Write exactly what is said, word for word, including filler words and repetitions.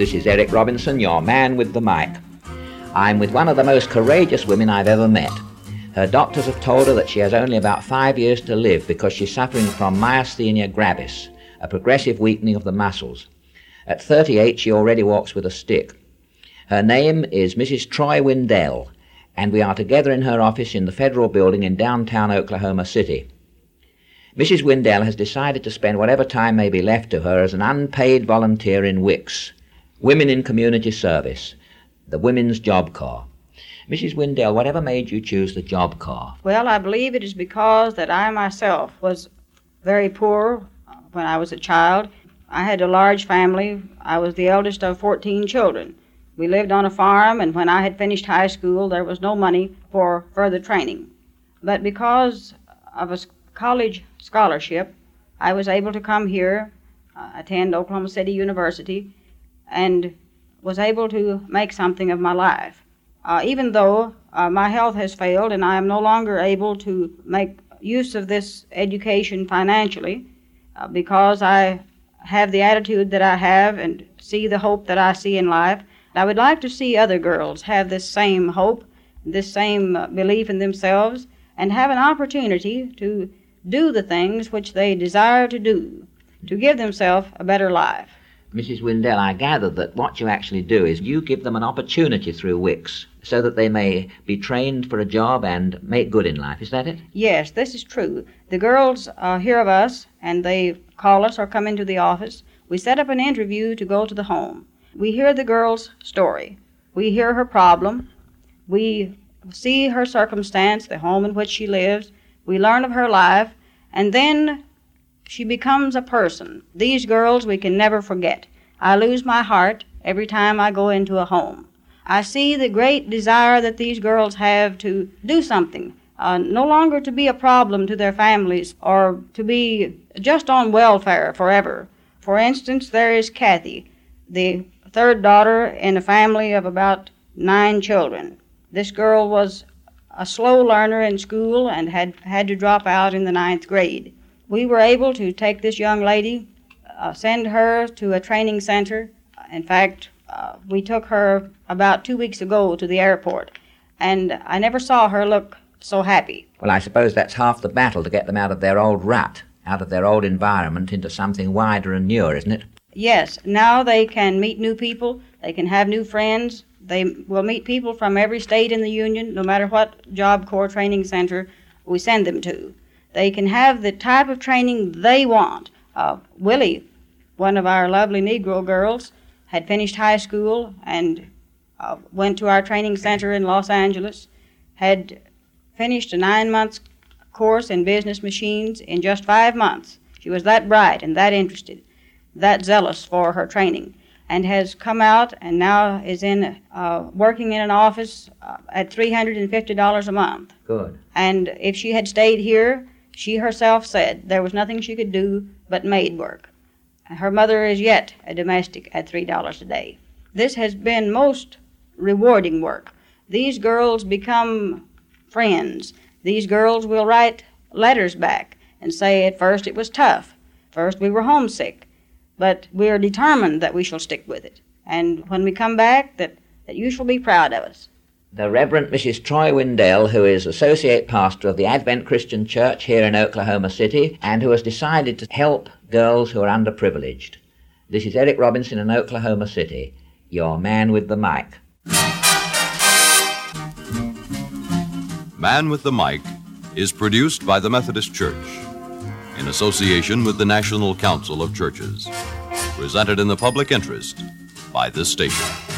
This is Eric Robinson, your man with the mic. I'm with one of the most courageous women I've ever met. Her doctors have told her that she has only about five years to live because she's suffering from myasthenia gravis, a progressive weakening of the muscles. At thirty-eight, she already walks with a stick. Her name is Missus Troy Windell, and we are together in her office in the Federal Building in downtown Oklahoma City. Missus Windell has decided to spend whatever time may be left to her as an unpaid volunteer in W I C S, Women in Community Service, the Women's Job Corps. Missus Windell, whatever made you choose the Job Corps? Well, I believe it is because that I myself was very poor when I was a child. I had a large family. I was the eldest of fourteen children. We lived on a farm, and when I had finished high school, there was no money for further training. But because of a college scholarship, I was able to come here, uh, attend Oklahoma City University, and was able to make something of my life. Uh, even though uh, my health has failed and I am no longer able to make use of this education financially, uh, because I have the attitude that I have and see the hope that I see in life, I would like to see other girls have this same hope, this same uh, belief in themselves, and have an opportunity to do the things which they desire to do, to give themselves a better life. Missus Windell, I gather that what you actually do is you give them an opportunity through W I C S so that they may be trained for a job and make good in life. Is that it? Yes, this is true. The girls uh, hear of us, and they call us or come into the office. We set up an interview to go to the home. We hear the girl's story. We hear her problem. We see her circumstance, the home in which she lives. We learn of her life, and then she becomes a person. These girls we can never forget. I lose my heart every time I go into a home. I see the great desire that these girls have to do something, uh, no longer to be a problem to their families or to be just on welfare forever. For instance, there is Kathy, the third daughter in a family of about nine children. This girl was a slow learner in school and had had to drop out in the ninth grade. We were able to take this young lady, uh, send her to a training center. In fact, uh, we took her about two weeks ago to the airport, and I never saw her look so happy. Well, I suppose that's half the battle, to get them out of their old rut, out of their old environment into something wider and newer, isn't it? Yes. Now they can meet new people. They can have new friends. They will meet people from every state in the Union, no matter what Job Corps training center we send them to. They can have the type of training they want. Uh, Willie, one of our lovely Negro girls, had finished high school and uh, went to our training center in Los Angeles, had finished a nine-month course in business machines in just five months. She was that bright and that interested, that zealous for her training, and has come out and now is in uh, working in an office uh, at three hundred fifty dollars a month. Good. And if she had stayed here, she herself said there was nothing she could do but maid work. Her mother is yet a domestic at three dollars a day. This has been most rewarding work. These girls become friends. These girls will write letters back and say, at first it was tough. First we were homesick. But we are determined that we shall stick with it. And when we come back, that, that you shall be proud of us. The Reverend Missus Troy Windell, who is Associate Pastor of the Advent Christian Church here in Oklahoma City, and who has decided to help girls who are underprivileged. This is Eric Robinson in Oklahoma City, your man with the mic. Man with the Mic is produced by the Methodist Church in association with the National Council of Churches. Presented in the public interest by this station.